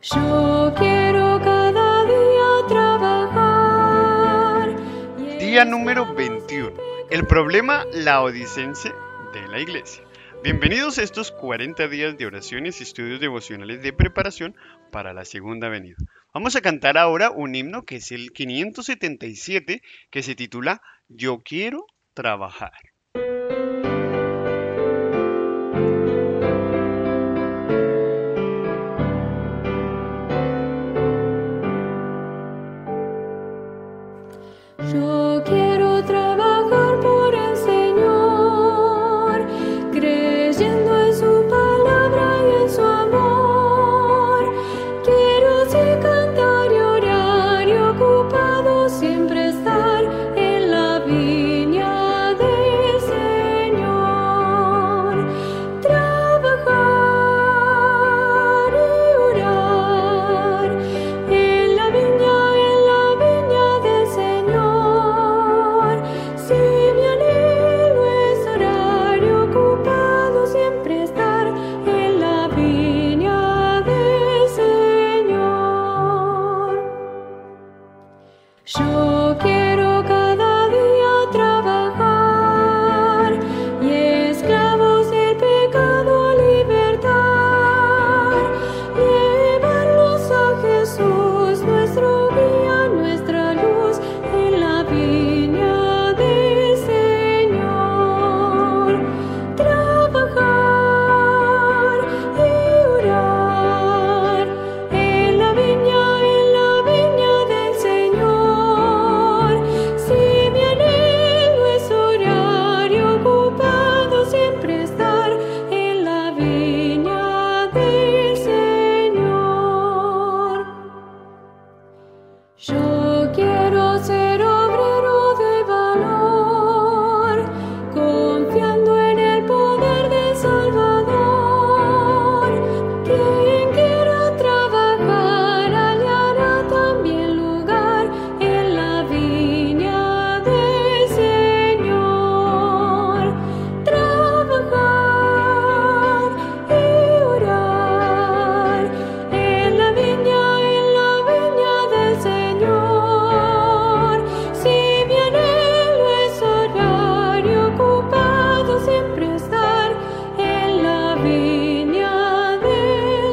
Yo quiero cada día trabajar. Día número 21. El problema laodicense de la iglesia. Bienvenidos a estos 40 días de oraciones y estudios devocionales de preparación para la segunda venida. Vamos a cantar ahora un himno que es el 577, que se titula Yo quiero trabajar. Yo quiero trabajar por el Señor, creyendo en su palabra y en su amor. Quiero sí cantar y orar y ocupado siempre estar en la viña del Señor. Trabajar y orar en la viña del Señor. Si mi anhelo es orar y ocupado siempre estar en la viña del Señor. Yo quiero cada día trabajar y esclavos del pecado libertar, llevarlos a Jesús, nuestro guía, nuestra luz, en la viña del Señor. Trabajar y orar en la viña del Señor. Si mi anhelo es orar y ocupado siempre estar en la viña del Señor. Yo quiero ser obrero de valor, confiando en el poder del Salvador. Quien quiera trabajar hallará también lugar en la viña del Señor. Trabajar y orar en la viña del Señor. Si mi anhelo es orar y ocupado siempre estar en la viña del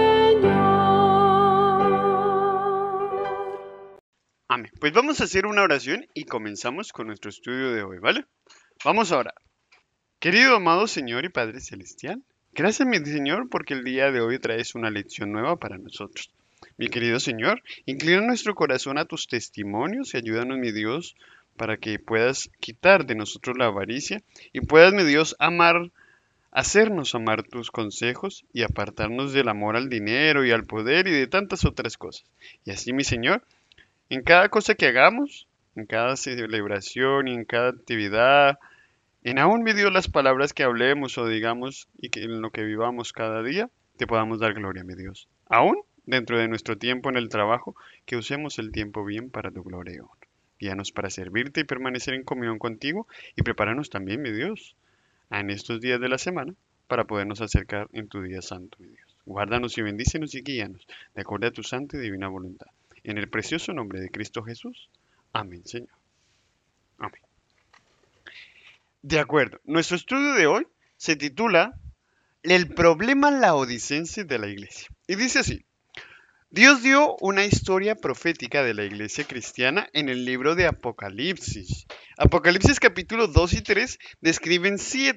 Señor. Amén. Pues vamos a hacer una oración y comenzamos con nuestro estudio de hoy, ¿vale? Vamos a orar. Querido amado Señor y Padre Celestial, gracias mi Señor porque el día de hoy traes una lección nueva para nosotros. Mi querido Señor, inclina nuestro corazón a tus testimonios y ayúdanos, mi Dios, para que puedas quitar de nosotros la avaricia y puedas, mi Dios, hacernos amar tus consejos y apartarnos del amor al dinero y al poder y de tantas otras cosas. Y así, mi Señor, en cada cosa que hagamos, en cada celebración y en cada actividad, en aún medio de las palabras que hablemos o digamos y que en lo que vivamos cada día, te podamos dar gloria, mi Dios. Aún dentro de nuestro tiempo en el trabajo, que usemos el tiempo bien para tu gloria y honra. Guíanos para servirte y permanecer en comunión contigo y prepáranos también, mi Dios, en estos días de la semana para podernos acercar en tu día santo, mi Dios. Guárdanos y bendícenos y guíanos de acuerdo a tu santa y divina voluntad. En el precioso nombre de Cristo Jesús. Amén, Señor. Amén. De acuerdo. Nuestro estudio de hoy se titula El problema laodicense de la iglesia. Y dice así. Dios dio una historia profética de la iglesia cristiana en el libro de Apocalipsis. Apocalipsis capítulos 2 y 3 describen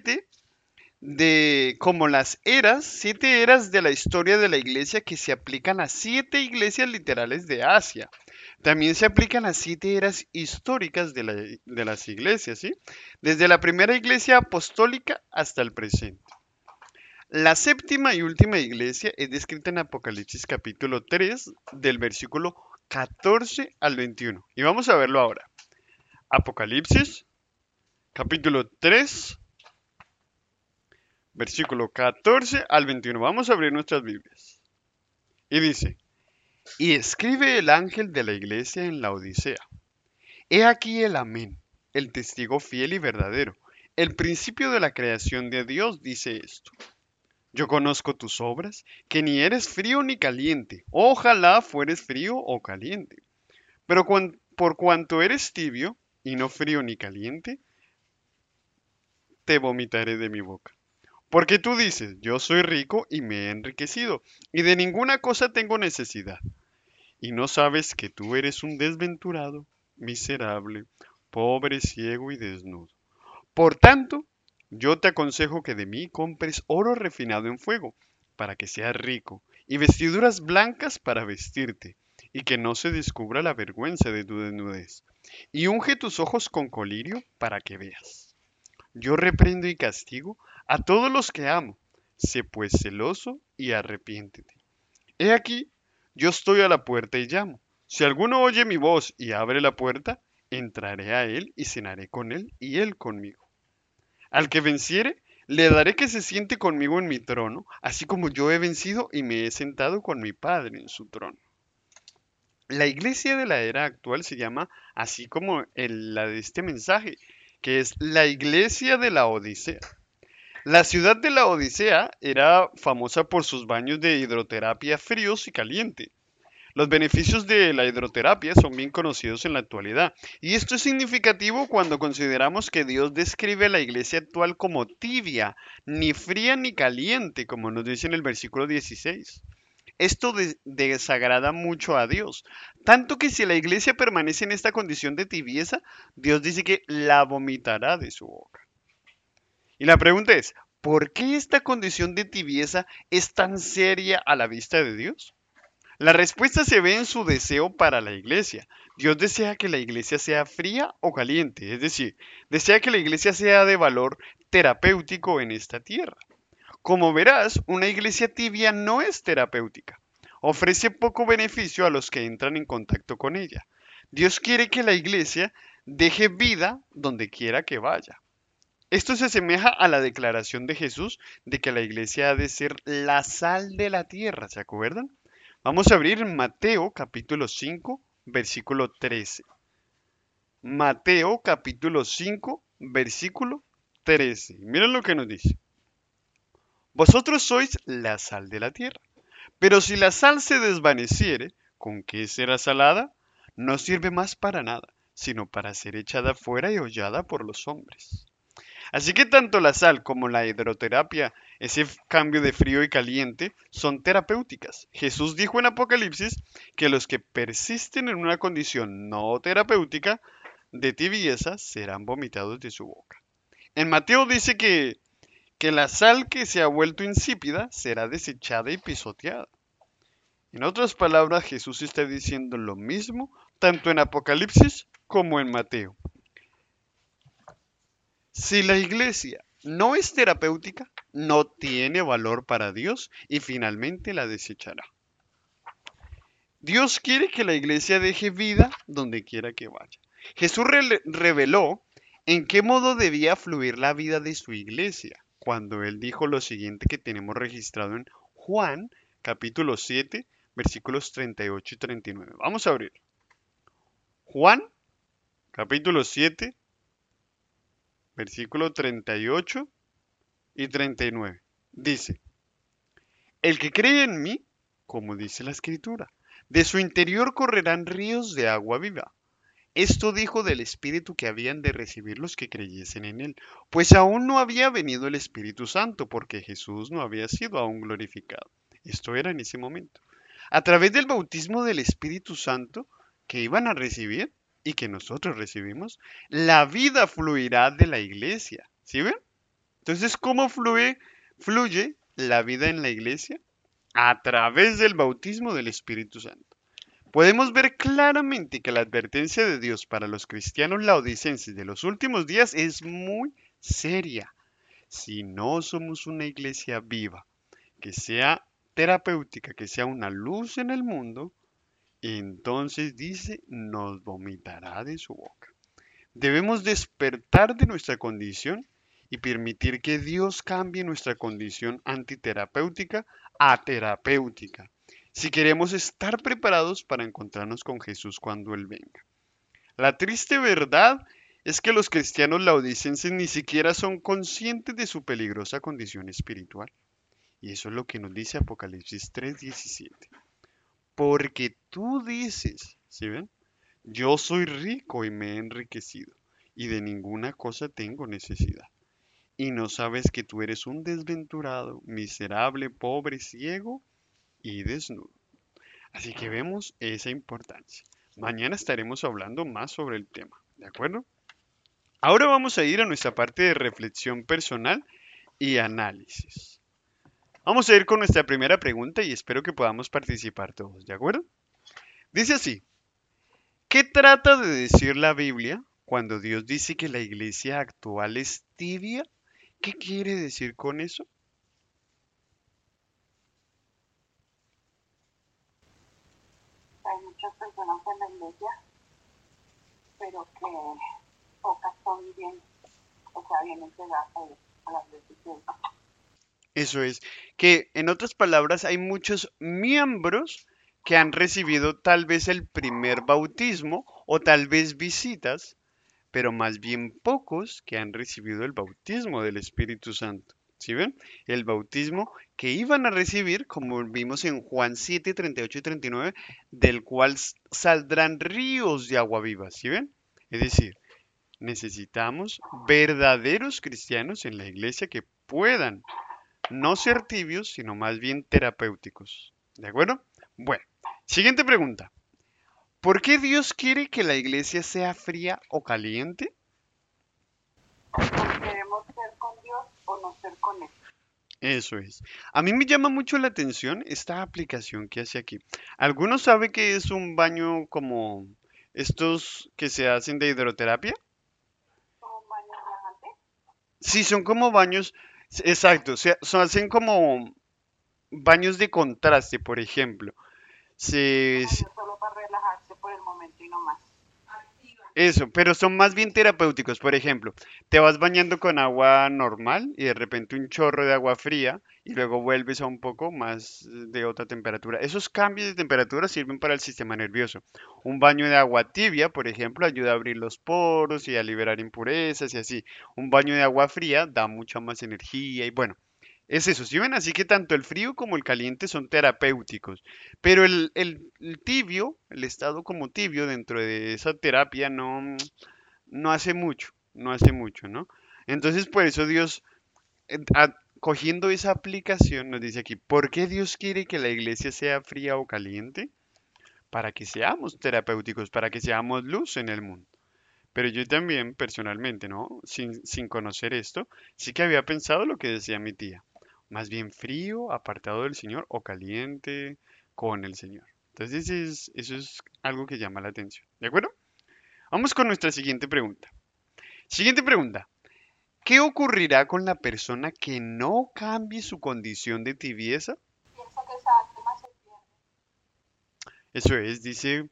siete eras de la historia de la iglesia que se aplican a 7 iglesias literales de Asia. También se aplican a 7 eras históricas de las iglesias, ¿sí? Desde la primera iglesia apostólica hasta el presente. La séptima y última iglesia es descrita en Apocalipsis capítulo 3 del versículo 14 al 21. Y vamos a verlo ahora. Apocalipsis capítulo 3 versículo 14 al 21. Vamos a abrir nuestras Biblias. Y dice, y escribe el ángel de la iglesia en la Odisea. He aquí el amén, el testigo fiel y verdadero. El principio de la creación de Dios dice esto. Yo conozco tus obras, que ni eres frío ni caliente. Ojalá fueres frío o caliente. Pero por cuanto eres tibio y no frío ni caliente, te vomitaré de mi boca. Porque tú dices, yo soy rico y me he enriquecido, y de ninguna cosa tengo necesidad. Y no sabes que tú eres un desventurado, miserable, pobre, ciego y desnudo. Por tanto, yo te aconsejo que de mí compres oro refinado en fuego, para que seas rico, y vestiduras blancas para vestirte, y que no se descubra la vergüenza de tu desnudez. Y unge tus ojos con colirio para que veas. Yo reprendo y castigo a todos los que amo. Sé pues celoso y arrepiéntete. He aquí, yo estoy a la puerta y llamo. Si alguno oye mi voz y abre la puerta, entraré a él y cenaré con él y él conmigo. Al que venciere, le daré que se siente conmigo en mi trono, así como yo he vencido y me he sentado con mi Padre en su trono. La iglesia de la era actual se llama así como la de este mensaje, que es la iglesia de la Odisea. La ciudad de la Odisea era famosa por sus baños de hidroterapia fríos y caliente. Los beneficios de la hidroterapia son bien conocidos en la actualidad, y esto es significativo cuando consideramos que Dios describe a la iglesia actual como tibia, ni fría ni caliente, como nos dice en el versículo 16. Esto desagrada mucho a Dios, tanto que si la iglesia permanece en esta condición de tibieza, Dios dice que la vomitará de su boca. Y la pregunta es, ¿por qué esta condición de tibieza es tan seria a la vista de Dios? La respuesta se ve en su deseo para la iglesia. Dios desea que la iglesia sea fría o caliente, es decir, desea que la iglesia sea de valor terapéutico en esta tierra. Como verás, una iglesia tibia no es terapéutica. Ofrece poco beneficio a los que entran en contacto con ella. Dios quiere que la iglesia deje vida donde quiera que vaya. Esto se asemeja a la declaración de Jesús de que la iglesia ha de ser la sal de la tierra, ¿se acuerdan? Vamos a abrir Mateo capítulo 5, versículo 13. Mateo capítulo 5, versículo 13. Miren lo que nos dice. Vosotros sois la sal de la tierra. Pero si la sal se desvaneciere, ¿con qué será salada? No sirve más para nada, sino para ser echada fuera y hollada por los hombres. Así que tanto la sal como la hidroterapia, ese cambio de frío y caliente, son terapéuticas. Jesús dijo en Apocalipsis que los que persisten en una condición no terapéutica de tibieza serán vomitados de su boca. En Mateo dice que la sal que se ha vuelto insípida será desechada y pisoteada. En otras palabras, Jesús está diciendo lo mismo tanto en Apocalipsis como en Mateo. Si la iglesia no es terapéutica, no tiene valor para Dios y finalmente la desechará. Dios quiere que la iglesia deje vida donde quiera que vaya. Jesús reveló en qué modo debía fluir la vida de su iglesia cuando él dijo lo siguiente que tenemos registrado en Juan capítulo 7 versículos 38 y 39. Vamos a abrir. Juan capítulo 7 versículo 38 y 39. Dice, el que cree en mí, como dice la escritura, de su interior correrán ríos de agua viva. Esto dijo del Espíritu que habían de recibir los que creyesen en él, pues aún no había venido el Espíritu Santo, porque Jesús no había sido aún glorificado. Esto era en ese momento. A través del bautismo del Espíritu Santo que iban a recibir y que nosotros recibimos, la vida fluirá de la iglesia. ¿Sí ven? Entonces, ¿cómo fluye la vida en la iglesia? A través del bautismo del Espíritu Santo. Podemos ver claramente que la advertencia de Dios para los cristianos laodicenses de los últimos días es muy seria. Si no somos una iglesia viva, que sea terapéutica, que sea una luz en el mundo, entonces dice, nos vomitará de su boca. Debemos despertar de nuestra condición y permitir que Dios cambie nuestra condición antiterapéutica a terapéutica, si queremos estar preparados para encontrarnos con Jesús cuando Él venga. La triste verdad es que los cristianos laodicenses ni siquiera son conscientes de su peligrosa condición espiritual. Y eso es lo que nos dice Apocalipsis 3:17. Porque tú dices, ¿sí ven? Yo soy rico y me he enriquecido, y de ninguna cosa tengo necesidad. Y no sabes que tú eres un desventurado, miserable, pobre, ciego y desnudo. Así que vemos esa importancia. Mañana estaremos hablando más sobre el tema, ¿de acuerdo? Ahora vamos a ir a nuestra parte de reflexión personal y análisis. Vamos a ir con nuestra primera pregunta y espero que podamos participar todos, ¿de acuerdo? Dice así, ¿qué trata de decir la Biblia cuando Dios dice que la iglesia actual es tibia? ¿Qué quiere decir con eso? Hay muchas personas en la iglesia, pero que pocas son bien, o sea, bien entregadas a las decisiones. Eso es, que en otras palabras hay muchos miembros que han recibido tal vez el primer bautismo o tal vez visitas, pero más bien pocos que han recibido el bautismo del Espíritu Santo. ¿Sí ven? El bautismo que iban a recibir, como vimos en Juan 7, 38 y 39, del cual saldrán ríos de agua viva. ¿Sí ven? Es decir, necesitamos verdaderos cristianos en la iglesia que puedan no ser tibios, sino más bien terapéuticos. ¿De acuerdo? Bueno, siguiente pregunta. ¿Por qué Dios quiere que la iglesia sea fría o caliente? ¿Queremos ser con Dios o no ser con Él? Eso es. A mí me llama mucho la atención esta aplicación que hace aquí. ¿Alguno sabe que es un baño como estos que se hacen de hidroterapia? ¿Como un baño relajante? Sí, son como baños, exacto, hacen como baños de contraste, por ejemplo. Un Se, baño solo para relajarse por el momento y no más. Eso, pero son más bien terapéuticos. Por ejemplo, te vas bañando con agua normal y de repente un chorro de agua fría y luego vuelves a un poco más de otra temperatura. Esos cambios de temperatura sirven para el sistema nervioso. Un baño de agua tibia, por ejemplo, ayuda a abrir los poros y a liberar impurezas y así. Un baño de agua fría da mucha más energía y bueno, es eso, ¿sí ven? Así que tanto el frío como el caliente son terapéuticos, pero el tibio, el estado como tibio dentro de esa terapia no hace mucho, no hace mucho, ¿no? Entonces por eso Dios, cogiendo esa aplicación, nos dice aquí, ¿por qué Dios quiere que la iglesia sea fría o caliente? Para que seamos terapéuticos, para que seamos luz en el mundo. Pero yo también, personalmente, ¿no? Sin conocer esto, sí que había pensado lo que decía mi tía. Más bien frío, apartado del Señor, o caliente con el Señor. Entonces eso es algo que llama la atención. ¿De acuerdo? Vamos con nuestra siguiente pregunta. Siguiente pregunta. ¿Qué ocurrirá con la persona que no cambie su condición de tibieza? Pienso que esa alma se pierde. Eso es, dice,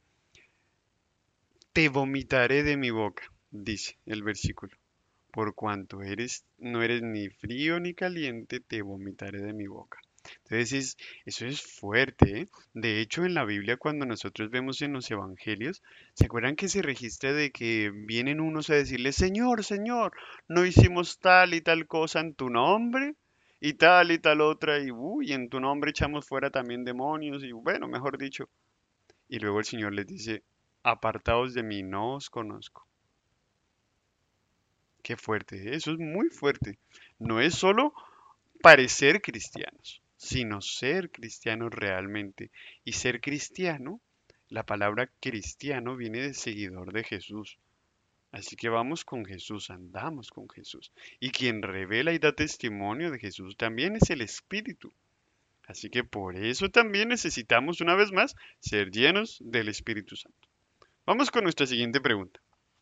te vomitaré de mi boca, dice el versículo. Por cuanto no eres ni frío ni caliente, te vomitaré de mi boca. Entonces, eso es fuerte, ¿eh? De hecho, en la Biblia, cuando nosotros vemos en los evangelios, ¿se acuerdan que se registra de que vienen unos a decirle, Señor, Señor, no hicimos tal y tal cosa en tu nombre? Y tal otra, y uy, en tu nombre echamos fuera también demonios, y bueno, mejor dicho. Y luego el Señor les dice, apartaos de mí, no os conozco. Qué fuerte, ¿eh? Eso es muy fuerte. No es solo parecer cristianos, sino ser cristianos realmente. Y ser cristiano, la palabra cristiano viene de seguidor de Jesús. Así que vamos con Jesús, andamos con Jesús. Y quien revela y da testimonio de Jesús también es el Espíritu. Así que por eso también necesitamos una vez más ser llenos del Espíritu Santo. Vamos con nuestra siguiente pregunta.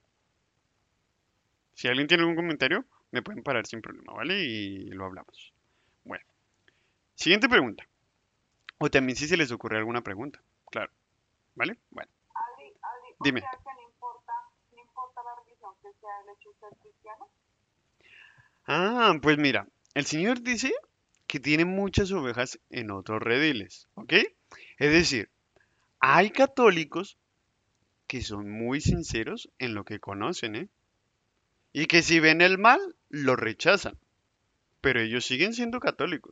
Si alguien tiene algún comentario, me pueden parar sin problema, ¿vale? Y lo hablamos. Bueno, siguiente pregunta. O también si se les ocurre alguna pregunta. Claro, ¿vale? Bueno, Adri, o dime. sea que no importa la religión que sea el hecho de ser cristiano. Ah, pues mira, el Señor dice que tiene muchas ovejas en otros rediles, ¿ok? Es decir, hay católicos que son muy sinceros en lo que conocen, ¿eh? Y que si ven el mal, lo rechazan, pero ellos siguen siendo católicos.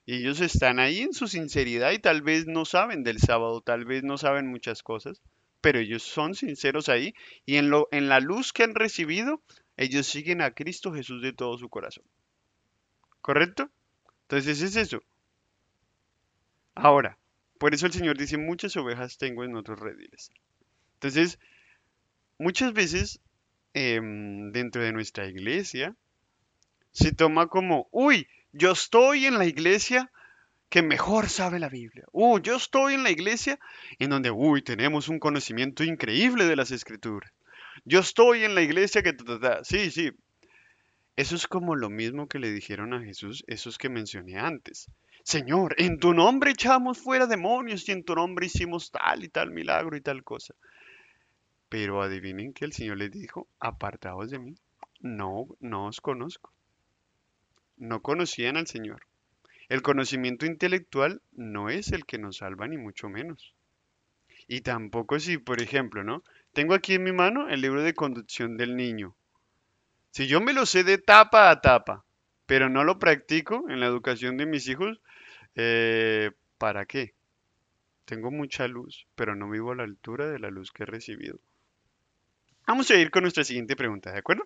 Y ellos están ahí en su sinceridad y tal vez no saben del sábado, tal vez no saben muchas cosas, pero ellos son sinceros ahí y en la luz que han recibido, ellos siguen a Cristo Jesús de todo su corazón. ¿Correcto? Entonces es eso. Ahora, por eso el Señor dice, muchas ovejas tengo en otros rediles. Entonces, muchas veces dentro de nuestra iglesia se toma como, uy, yo estoy en la iglesia que mejor sabe la Biblia. Yo estoy en la iglesia en donde, tenemos un conocimiento increíble de las escrituras. Yo estoy en la iglesia que... Sí, sí. Eso es como lo mismo que le dijeron a Jesús, esos que mencioné antes. Señor, en tu nombre echamos fuera demonios y en tu nombre hicimos tal y tal milagro y tal cosa. Pero adivinen que el Señor les dijo, apartaos de mí. No, no os conozco. No conocían al Señor. El conocimiento intelectual no es el que nos salva, ni mucho menos. Y tampoco si, por ejemplo, ¿no? Tengo aquí en mi mano el libro de conducción del niño. Si yo me lo sé de tapa a tapa, pero no lo practico en la educación de mis hijos, ¿para qué? Tengo mucha luz, pero no vivo a la altura de la luz que he recibido. Vamos a ir con nuestra siguiente pregunta, ¿de acuerdo?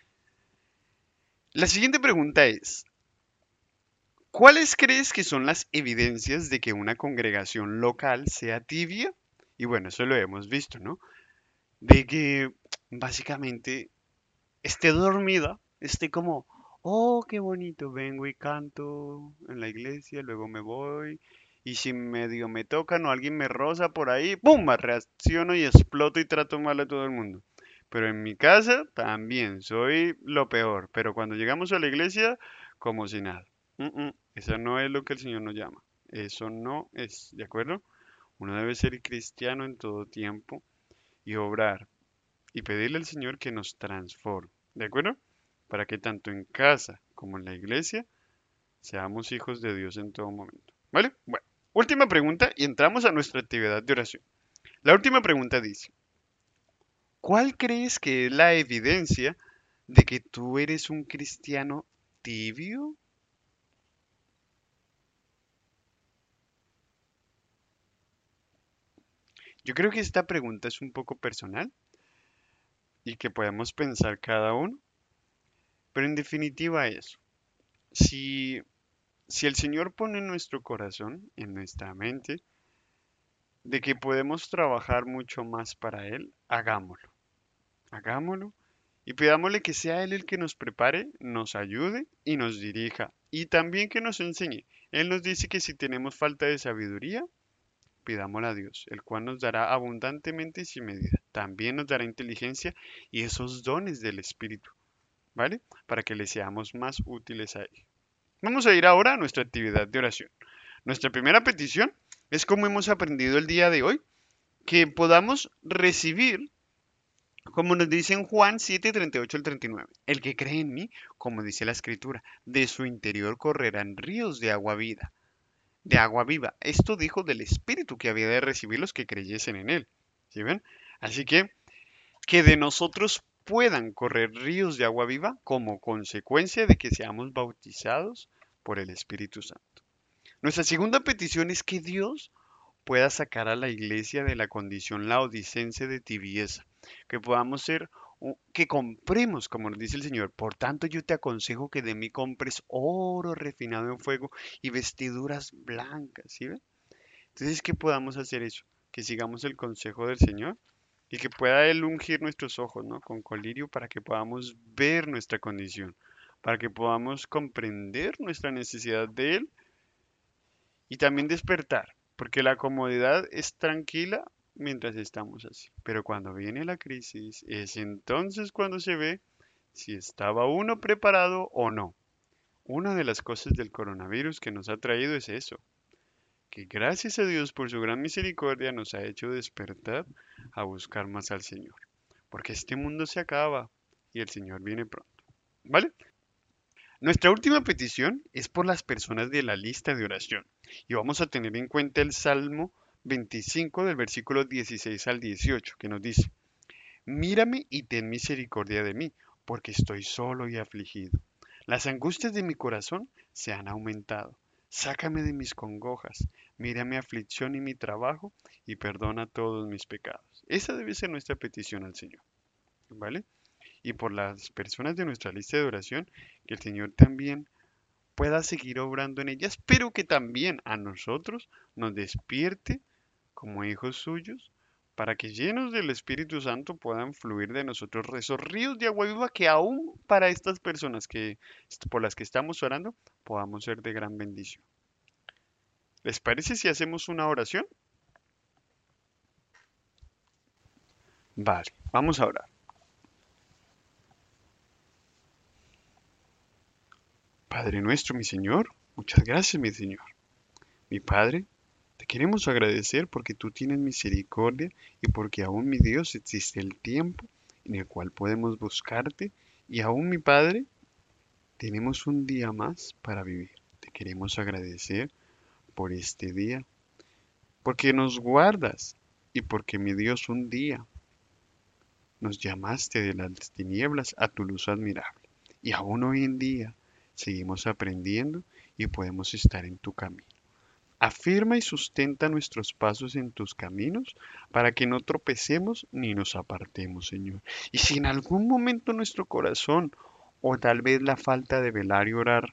La siguiente pregunta es, ¿cuáles crees que son las evidencias de que una congregación local sea tibia? Y bueno, eso lo hemos visto, ¿no? De que básicamente esté dormida, esté como, oh, qué bonito, vengo y canto en la iglesia, luego me voy, y si medio me tocan o alguien me roza por ahí, ¡pum! Reacciono y exploto y trato mal a todo el mundo. Pero en mi casa también soy lo peor, pero cuando llegamos a la iglesia, como si nada. Eso no es lo que el Señor nos llama. Eso no es, ¿de acuerdo? Uno debe ser cristiano en todo tiempo y obrar y pedirle al Señor que nos transforme, ¿de acuerdo? Para que tanto en casa como en la iglesia seamos hijos de Dios en todo momento, ¿vale? Bueno, última pregunta y entramos a nuestra actividad de oración. La última pregunta dice, ¿cuál crees que es la evidencia de que tú eres un cristiano tibio? Yo creo que esta pregunta es un poco personal y que podemos pensar cada uno, pero en definitiva es, si, si el Señor pone en nuestro corazón, en nuestra mente, de que podemos trabajar mucho más para Él, hagámoslo. Hagámoslo y pidámosle que sea Él el que nos prepare, nos ayude y nos dirija y también que nos enseñe. Él nos dice que si tenemos falta de sabiduría, pidámosla a Dios, el cual nos dará abundantemente y sin medida. También nos dará inteligencia y esos dones del Espíritu, ¿vale? Para que le seamos más útiles a Él. Vamos a ir ahora a nuestra actividad de oración. Nuestra primera petición es como hemos aprendido el día de hoy, que podamos recibir, como nos dice en Juan 7:38 al 39, el que cree en mí, como dice la escritura, de su interior correrán ríos de agua viva. Esto dijo del Espíritu que había de recibir los que creyesen en él. ¿Sí ven? Así que de nosotros puedan correr ríos de agua viva como consecuencia de que seamos bautizados por el Espíritu Santo. Nuestra segunda petición es que Dios pueda sacar a la iglesia de la condición laodicense de tibieza, que podamos ser, que compremos, como nos dice el Señor. Por tanto, yo te aconsejo que de mí compres oro refinado en fuego y vestiduras blancas, ¿sí ven? Entonces, que podamos hacer eso, que sigamos el consejo del Señor y que pueda Él ungir nuestros ojos, ¿no? Con colirio para que podamos ver nuestra condición, para que podamos comprender nuestra necesidad de Él y también despertar, porque la comodidad es tranquila mientras estamos así. Pero cuando viene la crisis, es entonces cuando se ve si estaba uno preparado o no. Una de las cosas del coronavirus que nos ha traído es eso, que gracias a Dios por su gran misericordia nos ha hecho despertar a buscar más al Señor. Porque este mundo se acaba y el Señor viene pronto. ¿Vale? Nuestra última petición es por las personas de la lista de oración y vamos a tener en cuenta el Salmo 25 del versículo 16 al 18 que nos dice, mírame y ten misericordia de mí, porque estoy solo y afligido. Las angustias de mi corazón se han aumentado. Sácame de mis congojas, mira mi aflicción y mi trabajo y perdona todos mis pecados. Esa debe ser nuestra petición al Señor, ¿vale? Y por las personas de nuestra lista de oración, que el Señor también pueda seguir obrando en ellas, pero que también a nosotros nos despierte como hijos suyos, para que llenos del Espíritu Santo puedan fluir de nosotros esos ríos de agua viva que aún para estas personas por las que estamos orando podamos ser de gran bendición. ¿Les parece si hacemos una oración? Vale, vamos a orar. Padre nuestro, mi Señor, muchas gracias, mi Señor. Mi Padre, te queremos agradecer porque tú tienes misericordia y porque aún, mi Dios, existe el tiempo en el cual podemos buscarte y aún, mi Padre, tenemos un día más para vivir. Te queremos agradecer por este día, porque nos guardas y porque, mi Dios, un día nos llamaste de las tinieblas a tu luz admirable. Y aún hoy en día seguimos aprendiendo y podemos estar en tu camino. Afirma y sustenta nuestros pasos en tus caminos para que no tropecemos ni nos apartemos, Señor. Y si en algún momento nuestro corazón o tal vez la falta de velar y orar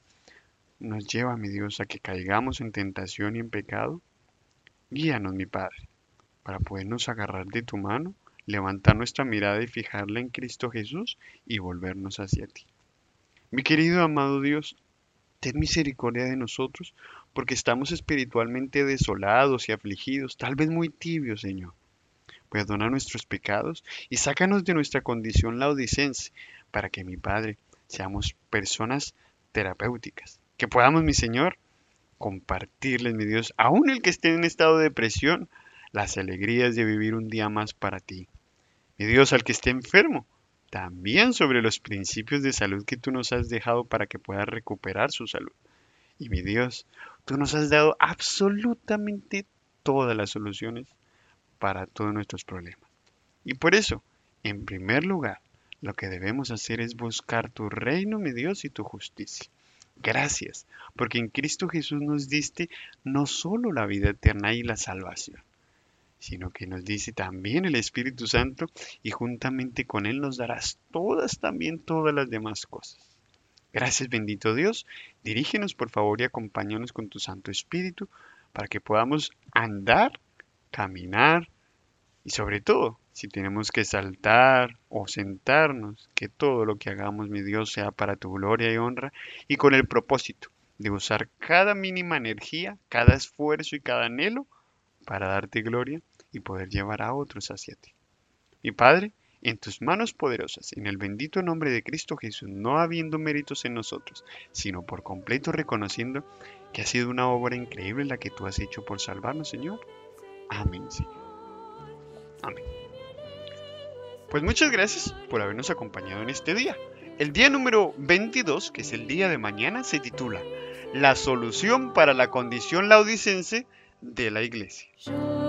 nos lleva, mi Dios, a que caigamos en tentación y en pecado, guíanos, mi Padre, para podernos agarrar de tu mano, levantar nuestra mirada y fijarla en Cristo Jesús y volvernos hacia ti. Mi querido amado Dios, ten misericordia de nosotros, porque estamos espiritualmente desolados y afligidos, tal vez muy tibios, Señor. Perdona nuestros pecados y sácanos de nuestra condición laodicense, para que, mi Padre, seamos personas terapéuticas. Que podamos, mi Señor, compartirles, mi Dios, aún el que esté en estado de depresión, las alegrías de vivir un día más para ti. Mi Dios, al que esté enfermo, también sobre los principios de salud que tú nos has dejado para que pueda recuperar su salud. Y mi Dios, tú nos has dado absolutamente todas las soluciones para todos nuestros problemas. Y por eso, en primer lugar, lo que debemos hacer es buscar tu reino, mi Dios, y tu justicia. Gracias, porque en Cristo Jesús nos diste no solo la vida eterna y la salvación, sino que nos dice también el Espíritu Santo y juntamente con Él nos darás también todas las demás cosas. Gracias, bendito Dios. Dirígenos, por favor, y acompáñanos con tu Santo Espíritu para que podamos andar, caminar y sobre todo, si tenemos que saltar o sentarnos, que todo lo que hagamos, mi Dios, sea para tu gloria y honra y con el propósito de usar cada mínima energía, cada esfuerzo y cada anhelo para darte gloria y poder llevar a otros hacia ti. Mi Padre, en tus manos poderosas, en el bendito nombre de Cristo Jesús, no habiendo méritos en nosotros, sino por completo reconociendo que ha sido una obra increíble la que tú has hecho por salvarnos, Señor. Amén, Señor. Amén. Pues muchas gracias por habernos acompañado en este día. El día número 22, que es el día de mañana, se titula La solución para la condición laodicense de la iglesia.